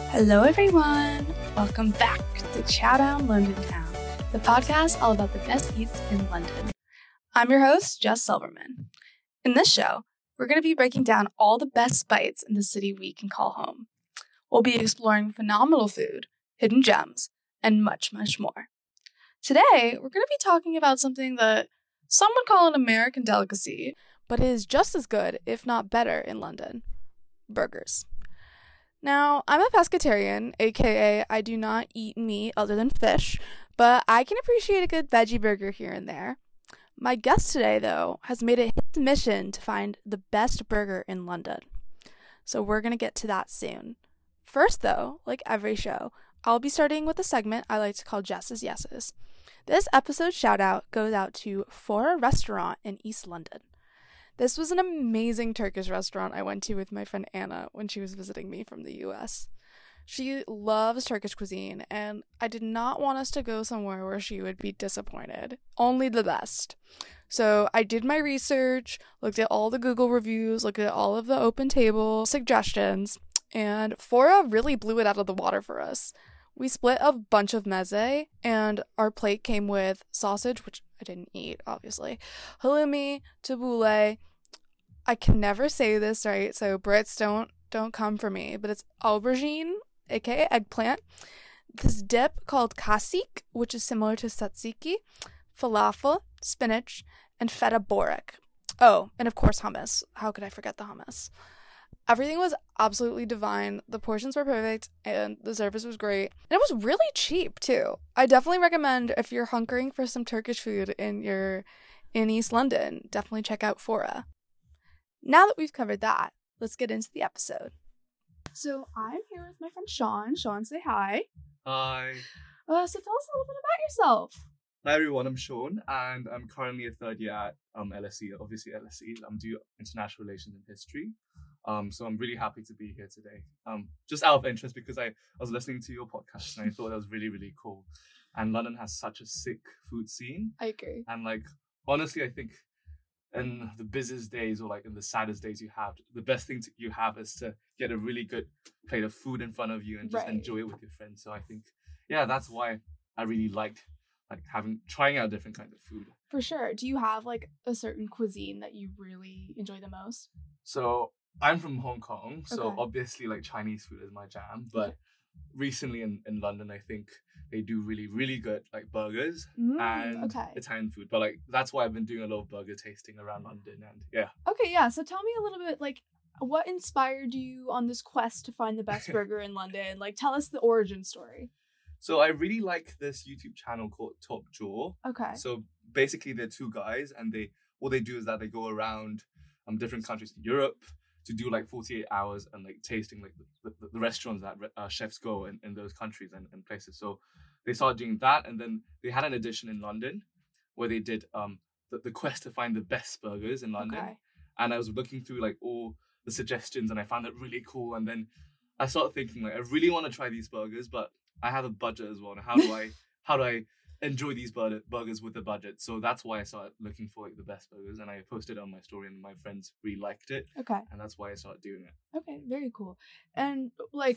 Hello everyone! Welcome back to Chowdown London Town, the podcast all about the best eats in London. I'm your host, Jess Silverman. In this show, we're going to be breaking down all the best bites in the city we can call home. We'll be exploring phenomenal food, hidden gems, and much, much more. Today, we're going to be talking about something that some would call an American delicacy, but is just as good, if not better, in London. Burgers. Now, I'm a pescatarian, aka I do not eat meat other than fish, but I can appreciate a good veggie burger here and there. My guest today, though, has made it his mission to find the best burger in London. So we're going to get to that soon. First, though, like every show, I'll be starting with a segment I like to call Jess's Yeses. This episode's shout-out goes out to Fora Restaurant in East London. This was an amazing Turkish restaurant I went to with my friend Anna when she was visiting me from the US. She loves Turkish cuisine, and I did not want us to go somewhere where she would be disappointed. Only the best. So I did my research, looked at all the Google reviews, looked at all of the open table suggestions, and Fora really blew it out of the water for us. We split a bunch of meze, and our plate came with sausage, which I didn't eat, obviously, halloumi, tabbouleh. I can never say this right, so Brits don't come for me, but it's aubergine, aka eggplant, this dip called kasik, which is similar to tzatziki, falafel, spinach, and feta borek. Oh, and of course hummus. How could I forget the hummus? Everything was absolutely divine. The portions were perfect, and the service was great. And it was really cheap, too. I definitely recommend if you're hunkering for some Turkish food in East London, definitely check out Fora. Now that we've covered that, let's get into the episode. So I'm here with my friend Sean. Sean, say hi. Hi. So tell us a little bit about yourself. Hi everyone, I'm Sean and I'm currently a third year at LSE, obviously LSE. I'm doing International Relations and History. So I'm really happy to be here today. Just out of interest because I was listening to your podcast and I thought that was really, really cool. And London has such a sick food scene. I agree. And honestly, I think in the busiest days or in the saddest days you have, the best thing you have is to get a really good plate of food in front of you and just enjoy it with your friends. So I think, that's why I really liked trying out different kinds of food. For sure. Do you have a certain cuisine that you really enjoy the most? So I'm from Hong Kong, so Okay. obviously Chinese food is my jam. But recently in London, I think they do really, really good burgers and Italian food. But that's why I've been doing a lot of burger tasting around London and Okay, yeah. So tell me a little bit what inspired you on this quest to find the best burger in London? Tell us the origin story. So I really like this YouTube channel called Top Jaw. Okay. So basically they're two guys and what they do is that they go around different countries in Europe to do 48 hours and tasting the restaurants that chefs go in those countries and places. So they started doing that, and then they had an edition in London where they did the quest to find the best burgers in London. Okay. And I was looking through all the suggestions and I found it really cool. And then I started thinking I really want to try these burgers, but I have a budget as well. And how do I enjoy these burgers with the budget? So that's why I started looking for the best burgers, and I posted it on my story and my friends really liked it. Okay. And that's why I started doing it. Okay, very cool. And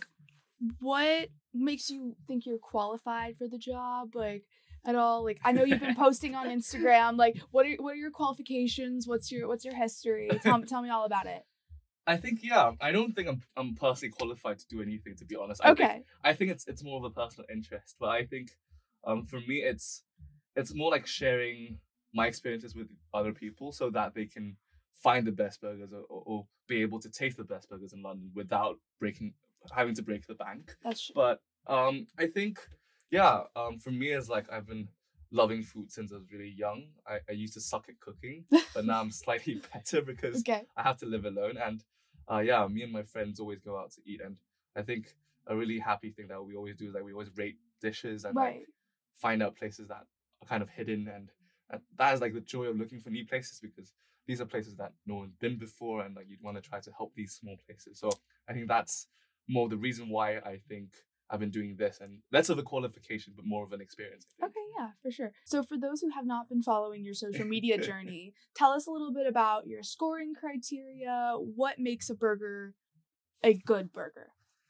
what makes you think you're qualified for the job? At all? I know you've been posting on Instagram. What are your qualifications? What's your history? Tell me all about it. I think I don't think I'm personally qualified to do anything, to be honest. I think it's more of a personal interest, but I think for me it's more sharing my experiences with other people so that they can find the best burgers or be able to taste the best burgers in London without having to break the bank. That's true. But I think for me it's I've been loving food since I was really young. I used to suck at cooking, but now I'm slightly better because I have to live alone. And me and my friends always go out to eat. And I think a really happy thing that we always do is we always rate dishes and find out places that are kind of hidden. And that is the joy of looking for new places, because these are places that no one's been before, and you'd want to try to help these small places. So I think that's more the reason why I think I've been doing this, and less of a qualification, but more of an experience. Okay, yeah, for sure. So for those who have not been following your social media journey, tell us a little bit about your scoring criteria. What makes a burger a good burger?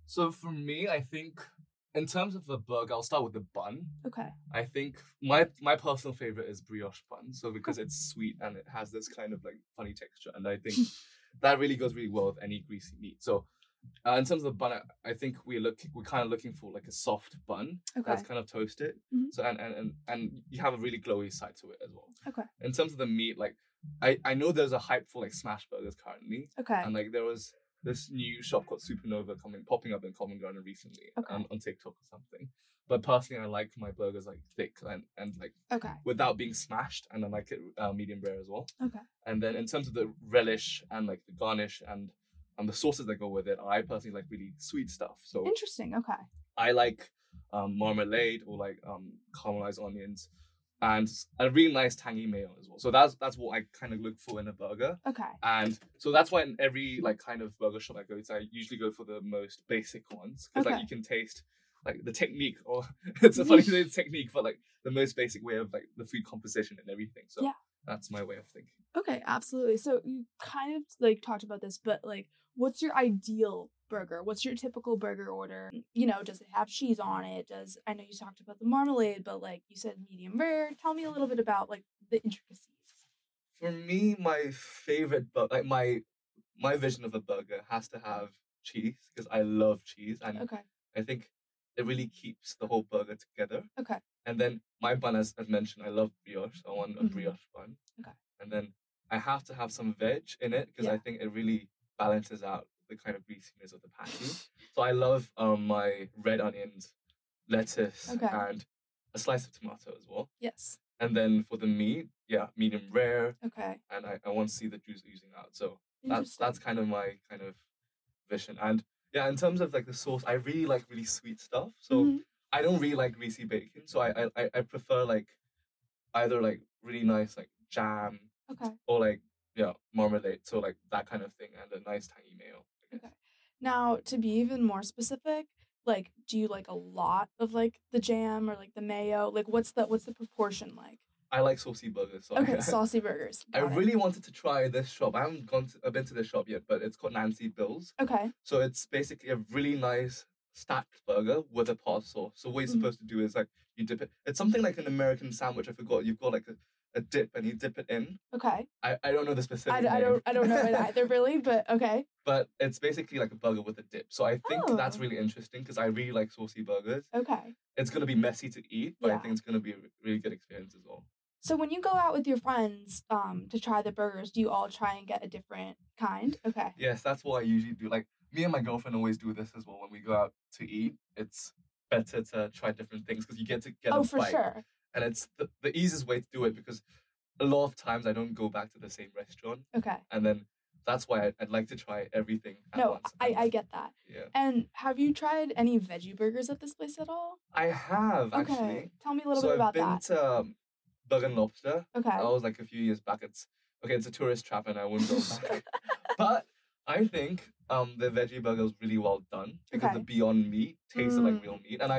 So for me, I think in terms of the burger, I'll start with the bun. Okay. I think my personal favorite is brioche bun. So because it's sweet and it has this kind of like funny texture, and I think that really goes really well with any greasy meat. So in terms of the bun, I think we're kind of looking for like a soft bun that's kind of toasted. Mm-hmm. So and you have a really glowy side to it as well. Okay. In terms of the meat, like I know there's a hype for like smash burgers currently. Okay. And like there was this new shop called Supernova popping up in Covent Garden recently on TikTok or something. But personally, I like my burgers like thick and like without being smashed, and I like it medium rare as well. Okay. And then in terms of the relish and like the garnish and the sauces that go with it, I personally like really sweet stuff. So interesting. Okay. I like marmalade or like caramelized onions and a really nice tangy mayo as well. So that's what I kind of look for in a burger. Okay. And so that's why in every like kind of burger shop I go to, I usually go for the most basic ones because like you can taste like the technique, or it's a funny thing, it's technique, but like the most basic way of like the food composition and everything. So that's my way of thinking. Okay, absolutely. So you kind of like talked about this, but like, what's your ideal burger? What's your typical burger order? You know, does it have cheese on it? I know you talked about the marmalade, but like you said medium rare. Tell me a little bit about like the intricacies. For me, my favorite like my vision of a burger has to have cheese because I love cheese, and I think it really keeps the whole burger together. Okay. And then my bun, as mentioned, I love brioche. So I want a brioche bun. Okay. And then I have to have some veg in it because I think it really balances out the kind of greasiness of the patty. So I love my red onions, lettuce, and a slice of tomato as well. Yes. And then for the meat, medium rare. Okay. And I want to see the juice oozing out. So that's kind of my kind of vision. And yeah, in terms of like the sauce, I really like really sweet stuff. So I don't really like greasy bacon. So I prefer like either like really nice like jam or like marmalade. So like that kind of thing, and a nice tangy mayo. Okay. Now, to be even more specific, like, do you like a lot of like the jam or like the mayo? Like, what's the proportion like? I like saucy burgers. So saucy burgers. I really wanted to try this shop. I haven't been to this shop yet, but it's called Nancy Bill's. Okay. So it's basically a really nice stacked burger with a pot sauce. So what you're supposed to do is like you dip it. It's something like an American sandwich. I forgot. You've got like a dip and you dip it in. Okay. I don't know the specific name. I don't know it either really, but okay. But it's basically like a burger with a dip. So I think that's really interesting because I really like saucy burgers. Okay. It's going to be messy to eat, but I think it's going to be a really good experience as well. So when you go out with your friends to try the burgers, do you all try and get a different kind? Okay. Yes, that's what I usually do. Like me and my girlfriend always do this as well. When we go out to eat, it's better to try different things because you get to get a bite. For sure. And it's the easiest way to do it because a lot of times I don't go back to the same restaurant. Okay. And then that's why I'd like to try everything at once. I get that. Yeah. And have you tried any veggie burgers at this place at all? I have, actually. Okay. Tell me a little bit about that. So I've been to Burger and Lobster. Okay. That was like a few years back. It's a tourist trap and I wouldn't go back. But I think the veggie burger was really well done because the Beyond Meat tasted like real meat. And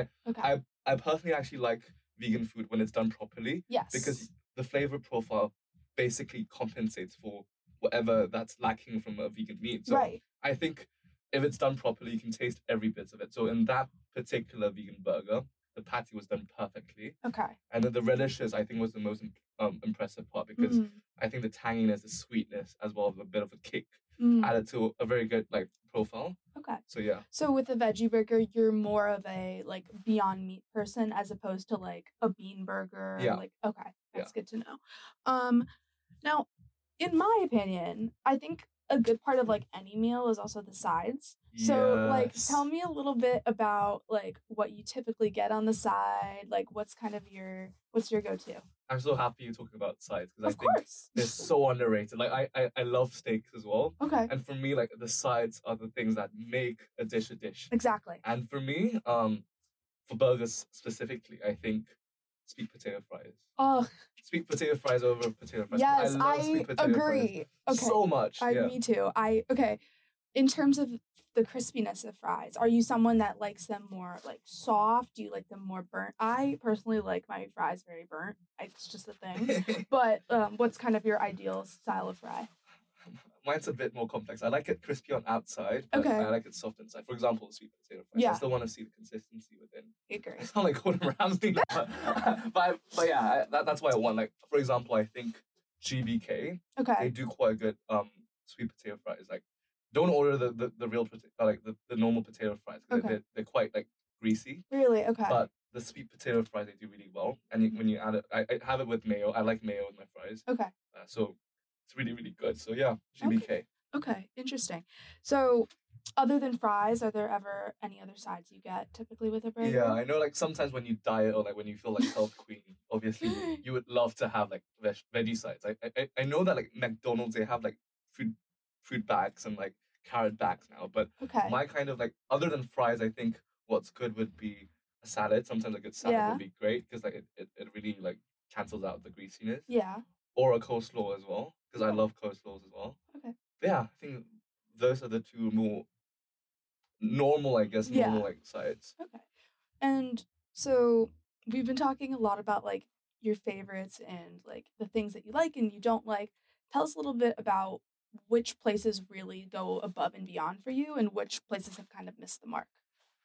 I personally actually like vegan food when it's done properly. Yes. Because the flavor profile basically compensates for whatever that's lacking from a vegan meat. So I think if it's done properly, you can taste every bit of it. So in that particular vegan burger, the patty was done perfectly. Okay. And then the relishes, I think, was the most impressive part because I think the tanginess, the sweetness, as well as a bit of a kick added to a very good like profile. Okay. So yeah. So with the veggie burger, you're more of a like Beyond Meat person as opposed to like a bean burger. Yeah. Like that's good to know. Now, in my opinion, I think a good part of like any meal is also the sides. So like tell me a little bit about like what you typically get on the side, like what's your go-to? I'm so happy you're talking about sides because I think they're so underrated. Like I love steaks as well. Okay. And for me, like the sides are the things that make a dish a dish. Exactly. And for me, for burgers specifically, I think sweet potato fries. Oh. Sweet potato fries over potato fries. Yes, I love sweet potato agree. Fries so much. Me too. In terms of the crispiness of fries, are you someone that likes them more like soft? Do you like them more burnt? I personally like my fries very burnt. It's just a thing. But what's kind of your ideal style of fry? mine's a bit more complex. I like it crispy on outside, but I like it soft inside. For example, sweet potato fries. Yeah. I still want to see the consistency within. Agree. I sound like Gordon Ramsay now. but yeah, that's why I want. Like, for example, I think GBK, they do quite a good sweet potato fries. Like, don't order the real like the normal potato fries. They're quite like greasy. Really? Okay. But the sweet potato fries, they do really well. And when you add it, I have it with mayo. I like mayo with my fries. Okay. So it's really, really good. So yeah, GBK. Okay, interesting. So other than fries, are there ever any other sides you get typically with a burger? Yeah, I know like sometimes when you diet or like when you feel like health queen, obviously you would love to have like veggie sides. I know that like McDonald's, they have like fruit bags and like carrot bags now. But my kind of like, other than fries, I think what's good would be a salad. Sometimes a good salad would be great because like it really like cancels out the greasiness. Yeah. Or a coleslaw as well, because I love coleslaws as well. Okay. But yeah, I think those are the two more normal, I guess, normal like sides. Okay. And so we've been talking a lot about like your favorites and like the things that you like and you don't like. Tell us a little bit about which places really go above and beyond for you and which places have kind of missed the mark.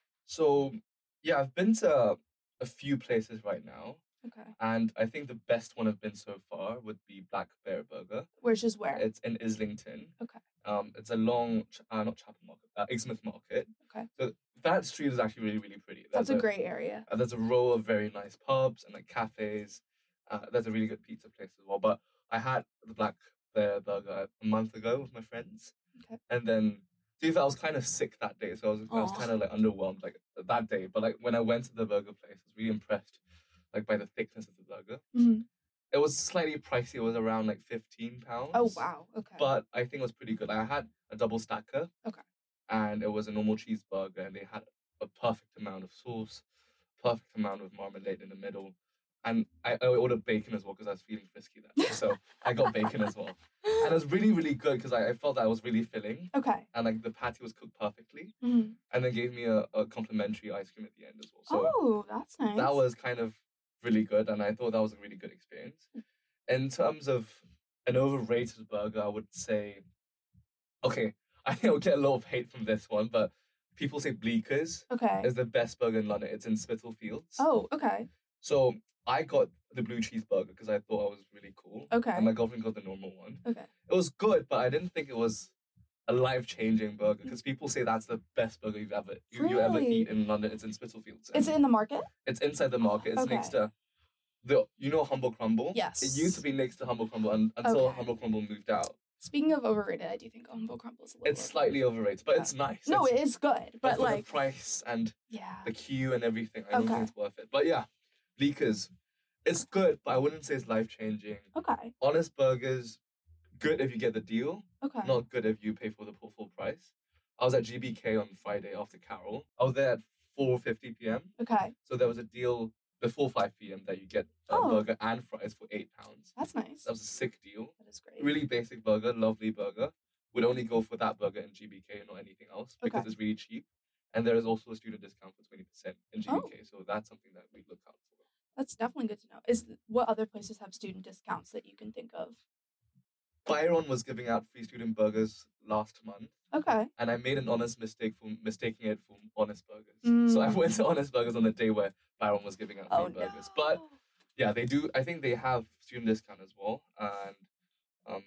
So yeah, I've been to a few places right now. Okay. And I think the best one I've been so far would be Black Bear Burger. Which is where? It's in Islington. Okay. It's along, not Chapel Market, Exmouth Market. Okay. So that street is actually really, really pretty. That's a great area. There's a row of very nice pubs and like cafes. There's a really good pizza place as well. But I had the Black Bear Burger a month ago with my friends. Okay. And then, I was kind of sick that day. So I was kind of like underwhelmed like that day. But like when I went to the burger place, I was really impressed like by the thickness of the burger. Mm-hmm. It was slightly pricey. It was around like £15. Oh wow! Okay. But I think it was pretty good. I had a double stacker. Okay. And it was a normal cheeseburger, and they had a perfect amount of sauce, perfect amount of marmalade in the middle, and I ordered bacon as well because I was feeling frisky that day. So I got bacon as well, and it was really, really good because I felt that it was really filling. Okay. And like the patty was cooked perfectly, and then gave me a complimentary ice cream at the end as well. So that's nice. That was kind of really good, and I thought that was a really good experience. In terms of an overrated burger, I would say, okay, I think I'll get a lot of hate from this one, but people say Bleeker's is the best burger in London. It's in Spitalfields. Oh, okay. So I got the blue cheeseburger because I thought it was really cool. Okay. And my girlfriend got the normal one. Okay. It was good, but I didn't think it was a life-changing burger because people say that's the best burger you ever eat in London. It's in Spitalfields. Is it in the market? It's inside the market. It's next to Humble Crumble? Yes. It used to be next to Humble Crumble until Humble Crumble moved out. Speaking of overrated, I do think Humble Crumble is a little It's slightly overrated, but it's nice. No, it is good, but like the price and the queue and everything, I don't think it's worth it. But yeah, Bleeker's, it's good, but I wouldn't say it's life-changing. Okay. Honest Burgers, good if you get the deal. Okay. Not good if you pay for the full price. I was at GBK on Friday after Carol. I was there at 4:50 p.m. Okay. So there was a deal before 5 p.m. that you get a burger and fries for £8. That's nice. That was a sick deal. That is great. Really basic burger, lovely burger. Would only go for that burger in GBK and not anything else because it's really cheap. And there is also a student discount for 20% in GBK. So that's something that we look out for. That's definitely good to know. What other places have student discounts that you can think of? Byron was giving out free student burgers last month. Okay. And I made an honest mistake for mistaking it for Honest Burgers. So I went to Honest Burgers on the day where Byron was giving out free burgers. But yeah, they do. I think they have student discount as well. And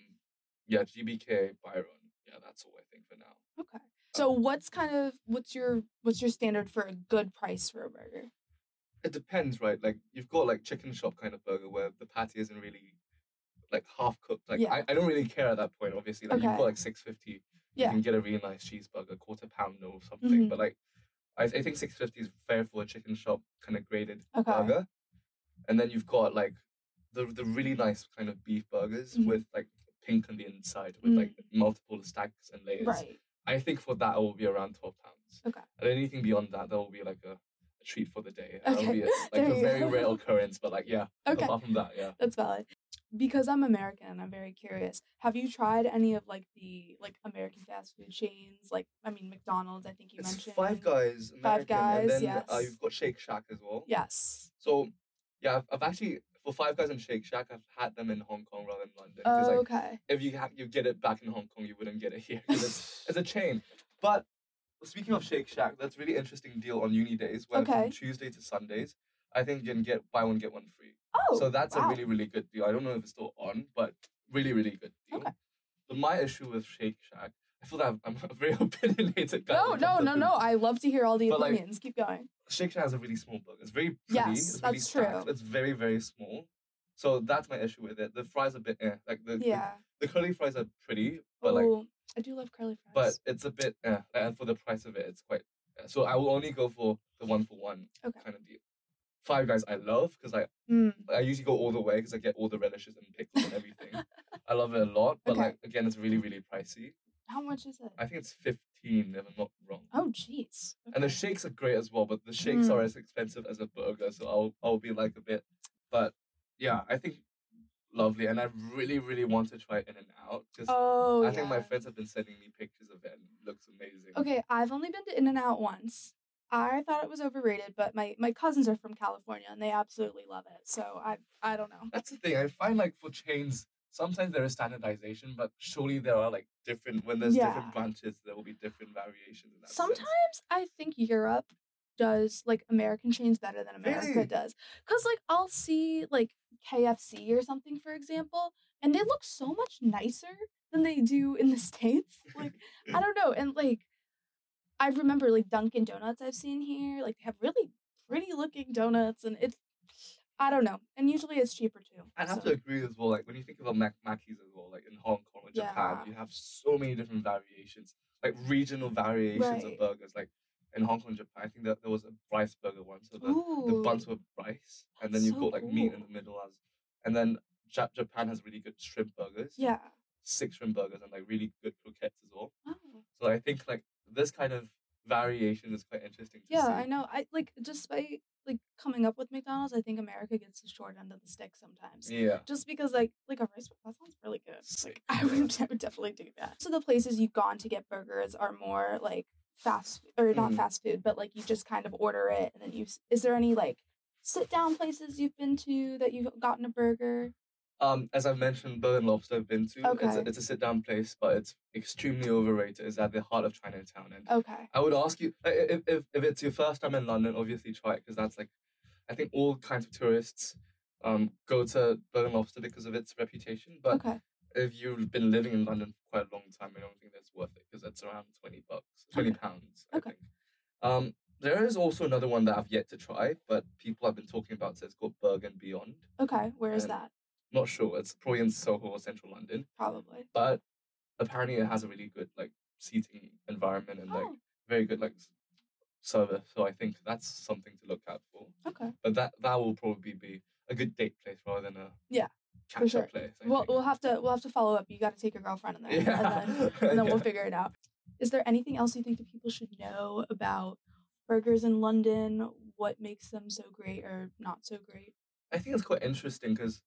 GBK, Byron. Yeah, that's all I think for now. Okay. So what's your standard for a good price for a burger? It depends, right? Like you've got like chicken shop kind of burger where the patty isn't really like half cooked. Like I don't really care at that point, obviously. Like you've got like $6.50. You can get a really nice cheeseburger, quarter pounder or something. But like I think $6.50 is fair for a chicken shop kind of graded burger. And then you've got like the really nice kind of beef burgers with like pink on the inside with like multiple stacks and layers. Right. I think for that it will be around £12. Okay. And anything beyond that will be like a treat for the day. That'll be a very rare occurrance, but like apart from that, that's valid. Because I'm American and I'm very curious, have you tried any of like the American fast food chains? Like McDonald's, I think you mentioned. Five Guys. Five Guys, and then, yes. You've got Shake Shack as well. Yes. So yeah, I've actually for Five Guys and Shake Shack, I've had them in Hong Kong rather than London. Oh, okay. If you get it back in Hong Kong, you wouldn't get it here because it's a chain. But speaking of Shake Shack, that's a really interesting deal on uni days where from Tuesday to Sundays, I think you can get buy one get one free. Oh, so that's a really, really good deal. I don't know if it's still on, but really, really good deal. Okay. But my issue with Shake Shack, I feel that I'm a very opinionated guy. No. I love to hear all the opinions. Keep going. Shake Shack has a really small burger. It's very pretty. Yes, it's really that's stacked. true. It's very, very small. So that's my issue with it. The fries are a bit the curly fries are pretty, but I do love curly fries. But it's a bit and for the price of it, it's quite. So I will only go for the 1-for-1 kind of deal. Five Guys I love because I usually go all the way because I get all the relishes and pickles and everything. I love it a lot, but again, it's really, really pricey. How much is it? I think it's 15 if I'm not wrong. Oh, jeez. Okay. And the shakes are great as well, but the shakes are as expensive as a burger, so I'll be like a bit. But yeah, I think lovely, and I really, really want to try In-N-Out because I think my friends have been sending me pictures of it, and it looks amazing. Okay, I've only been to In-N-Out once. I thought it was overrated, but my cousins are from California and they absolutely love it. So I don't know. That's the thing. I find like for chains, sometimes there is standardization, but surely there are like different. When there's different branches, there will be different variations. In that Sometimes sense. I think Europe does like American chains better than America does. Cause like I'll see like KFC or something, for example, and they look so much nicer than they do in the States. Like I don't know, and like. I remember like Dunkin' Donuts I've seen here. Like they have really pretty looking donuts, and it's I don't know. And usually it's cheaper too. I have to agree as well. Like when you think about Mackey's as well, like in Hong Kong or Japan, you have so many different variations, like regional variations of burgers. Like in Hong Kong, Japan, I think that there was a rice burger once, so the buns were rice, and then you've got like meat in the middle and then Japan has really good shrimp burgers. Yeah. 6 shrimp burgers and like really good croquettes as well. Oh. So I think like this kind of variation is quite interesting to see. Yeah, I know. I like just by like coming up with McDonald's, I think America gets the short end of the stick sometimes. Yeah. Just because like a rice that sounds really good. Like I would definitely do that. So the places you've gone to get burgers are more like fast or not fast food, but like you just kind of order it and then is there any like sit down places you've been to that you've gotten a burger? As I've mentioned, Burger and Lobster I've been to. Okay. It's a sit-down place, but it's extremely overrated. It's at the heart of Chinatown. And I would ask you, if it's your first time in London, obviously try it, because that's like, I think all kinds of tourists go to Burger and Lobster because of its reputation. But if you've been living in London for quite a long time, I don't think that's worth it, because it's around £20, £20, I think. There is also another one that I've yet to try, but people have been talking about it. It's called Burger and Beyond. Okay, where is that? Not sure. It's probably in Soho or Central London. Probably. But apparently it has a really good like seating environment and like very good like service. So I think that's something to look out for. Okay. But that will probably be a good date place rather than a catch-up place. We'll have to follow up. You got to take your girlfriend in there, and then we'll figure it out. Is there anything else you think that people should know about burgers in London? What makes them so great or not so great? I think it's quite interesting because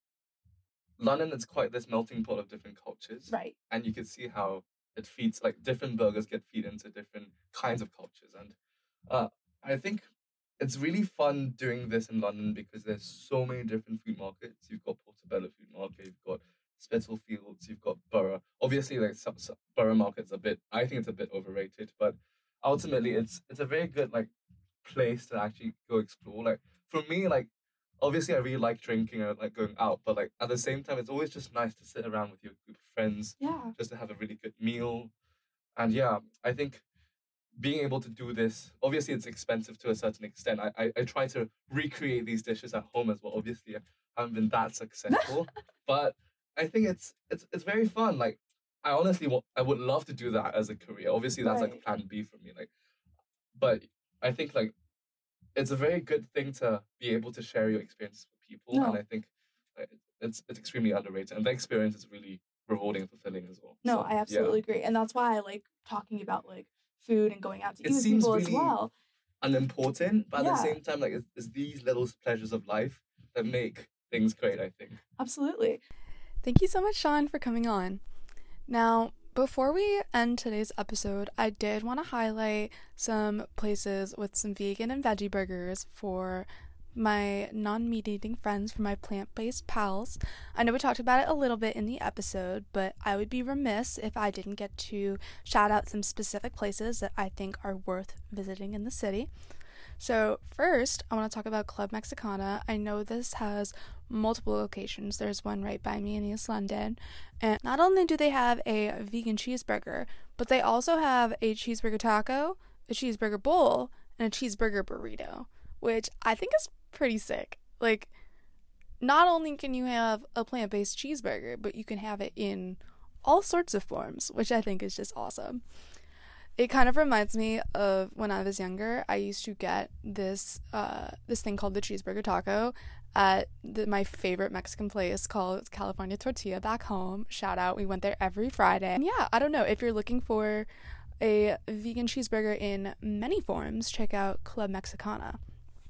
London is quite this melting pot of different cultures. Right. And you can see how it feeds, like different burgers get feed into different kinds of cultures. And I think it's really fun doing this in London because there's so many different food markets. You've got Portobello Food Market, you've got Spitalfields, you've got Borough. Obviously, like some Borough Market's I think it's a bit overrated, but ultimately it's a very good like place to actually go explore. Like for me, like obviously I really like drinking and like going out, but like at the same time it's always just nice to sit around with your group of friends, just to have a really good meal. And I think being able to do this, obviously it's expensive to a certain extent. I try to recreate these dishes at home as well. Obviously I haven't been that successful, but I think it's very fun. Like I honestly I would love to do that as a career. Obviously that's like a plan B for me. Like, but I think like it's a very good thing to be able to share your experiences with people, and I think it's extremely underrated, and the experience is really rewarding and fulfilling as well. No, I absolutely agree, and that's why I like talking about like food and going out to eat with people really as well. Unimportant, but at the same time, like it's these little pleasures of life that make things great, I think. Absolutely. Thank you so much, Sean, for coming on. Now, before we end today's episode, I did want to highlight some places with some vegan and veggie burgers for my non-meat eating friends from my plant-based pals. I know we talked about it a little bit in the episode, but I would be remiss if I didn't get to shout out some specific places that I think are worth visiting in the city. So first, I want to talk about Club Mexicana. I know this has multiple locations. There's one right by me in East London. And not only do they have a vegan cheeseburger, but they also have a cheeseburger taco, a cheeseburger bowl, and a cheeseburger burrito, which I think is pretty sick. Like, not only can you have a plant-based cheeseburger, but you can have it in all sorts of forms, which I think is just awesome. It kind of reminds me of when I was younger. I used to get this thing called the cheeseburger taco at my favorite Mexican place called California Tortilla back home. Shout out, we went there every Friday. And yeah, I don't know, if you're looking for a vegan cheeseburger in many forms, check out Club Mexicana.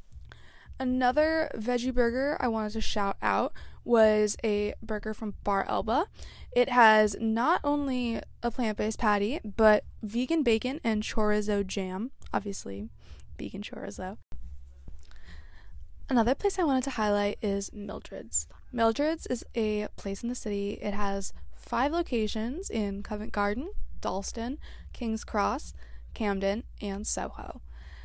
Another veggie burger I wanted to shout out was a burger from Bar Elba. It has not only a plant-based patty, but vegan bacon and chorizo jam. Obviously, vegan chorizo. Another place I wanted to highlight is Mildred's. Mildred's is a place in the city. It has 5 locations in Covent Garden, Dalston, King's Cross, Camden, and Soho.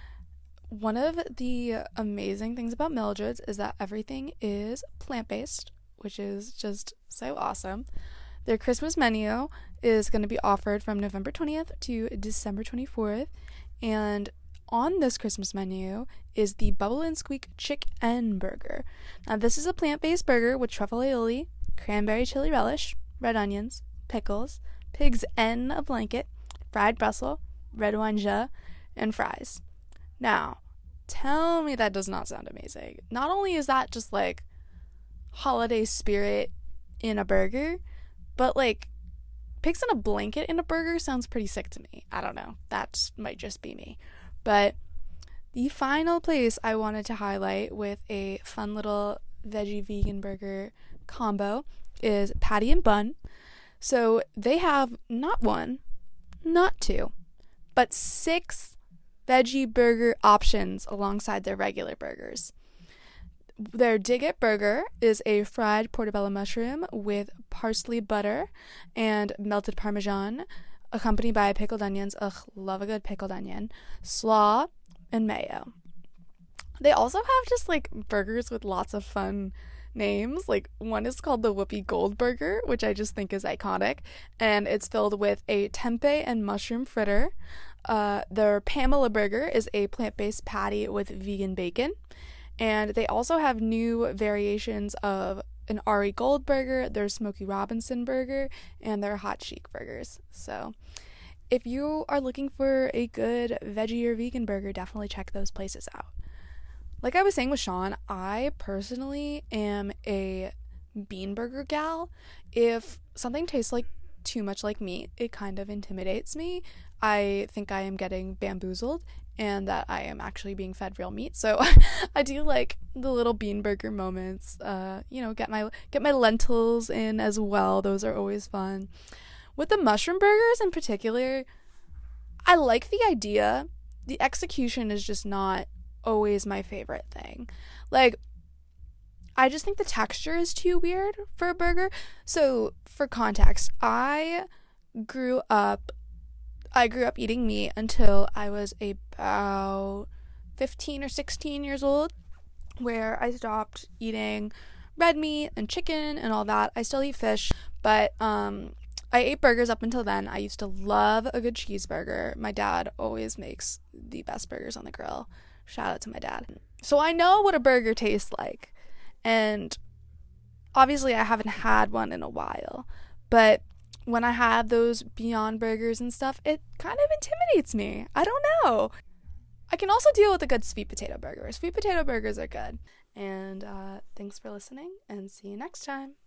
One of the amazing things about Mildred's is that everything is plant-based, which is just so awesome. Their Christmas menu is going to be offered from November 20th to December 24th, and on this Christmas menu is the Bubble and Squeak Chicken Burger. Now, this is a plant-based burger with truffle aioli, cranberry chili relish, red onions, pickles, pig's en a blanket, fried Brussels, red wine jus, and fries. Now, tell me that does not sound amazing. Not only is that just like holiday spirit in a burger, but like pigs in a blanket in a burger sounds pretty sick to me. I don't know. That might just be me. But the final place I wanted to highlight with a fun little veggie vegan burger combo is Patty and Bun. So they have not 1, not 2, but 6 veggie burger options alongside their regular burgers. Their Dig It burger is a fried portobello mushroom with parsley butter and melted parmesan, accompanied by pickled onions. Ugh, love a good pickled onion, slaw, and mayo. They also have just like burgers with lots of fun names. Like, one is called the Whoopi Gold burger, which I just think is iconic, and it's filled with a tempeh and mushroom fritter. Their Pamela burger is a plant-based patty with vegan bacon, and they also have new variations of an Ari Gold burger, their Smokey Robinson burger, and their Hot Chic burgers. So if you are looking for a good veggie or vegan burger, definitely check those places out. Like I was saying with Sean, I personally am a bean burger gal. If something tastes like too much like meat, it kind of intimidates me. I think I am getting bamboozled and that I am actually being fed real meat. So I do like the little bean burger moments. Get my lentils in as well. Those are always fun. With the mushroom burgers in particular, I like the idea. The execution is just not always my favorite thing. Like, I just think the texture is too weird for a burger. So for context, I grew up eating meat until I was about 15 or 16 years old, where I stopped eating red meat and chicken and all that. I still eat fish, but I ate burgers up until then. I used to love a good cheeseburger. My dad always makes the best burgers on the grill. Shout out to my dad. So I know what a burger tastes like. And obviously I haven't had one in a while, but when I have those Beyond Burgers and stuff, it kind of intimidates me. I don't know. I can also deal with a good sweet potato burger. Sweet potato burgers are good. And thanks for listening, and see you next time.